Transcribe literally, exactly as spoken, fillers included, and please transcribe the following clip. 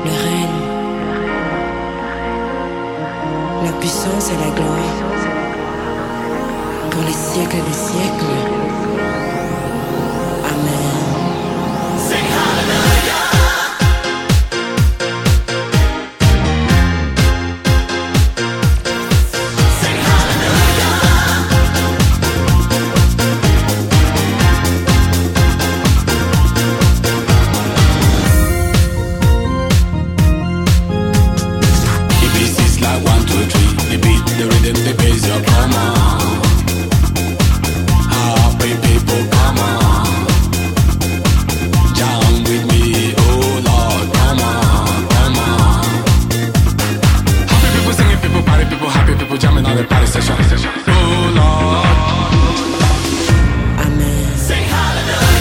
le règne, la puissance et la gloire pour les siècles des siècles.